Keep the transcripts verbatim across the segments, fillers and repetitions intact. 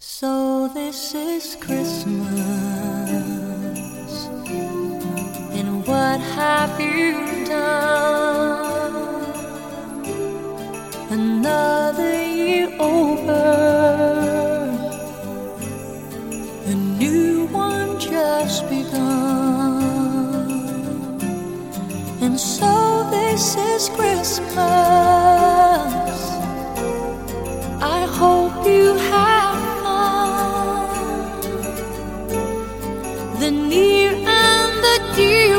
So this is Christmas, and what have you done? Another year over, a new one just begun. And so this is Christmas. I hope you have the near and the dear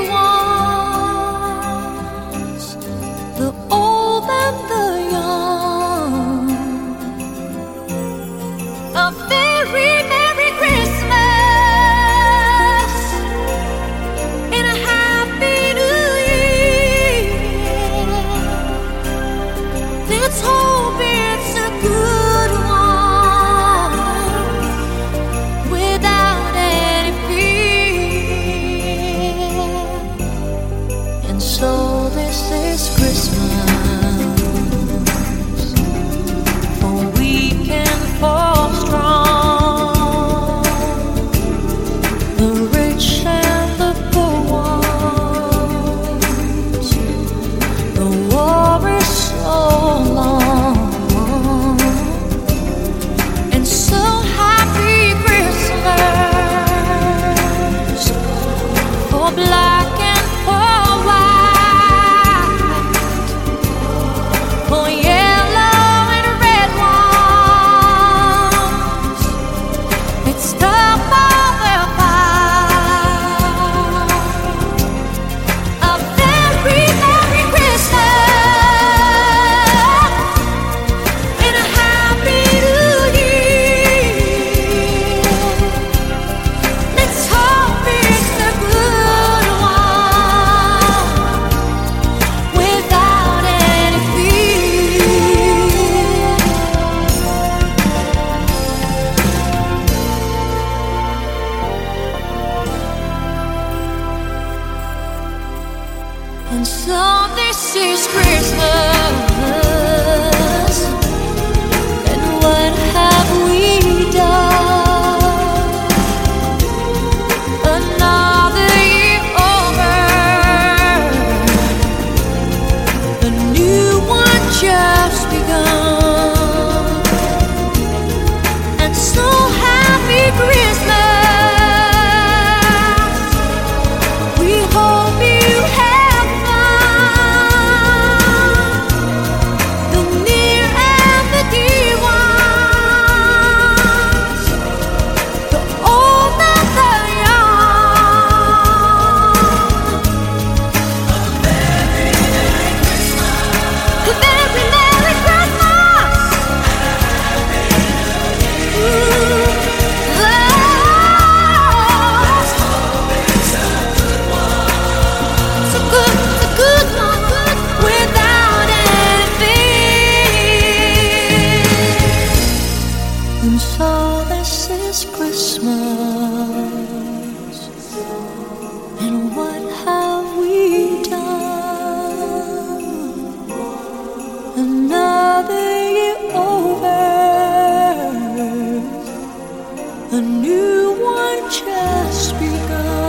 ones, the old and the young. A very Merry Christmas and a Happy New Year. Let's hope it's a good one without any fear. And so this is Christmas, for we can fall strong, the rich and the poor ones. The war is so long, and so happy Christmas for black and for white, for yellow and red ones. It's time for the fight. A very Merry Christmas and a Happy New Year. Let's hope it's a good one without any fear. And so this is Christmas, and what have we done? Another year over, a new one just begun. And so happy Christmas, we hope you have fun. The near and the dear ones, the old and the young. A very Merry Christmas. Ooh, it's a good, it's a good one without any fear. And so this is Christmas, and what have we done? Another year over, a new one just begun.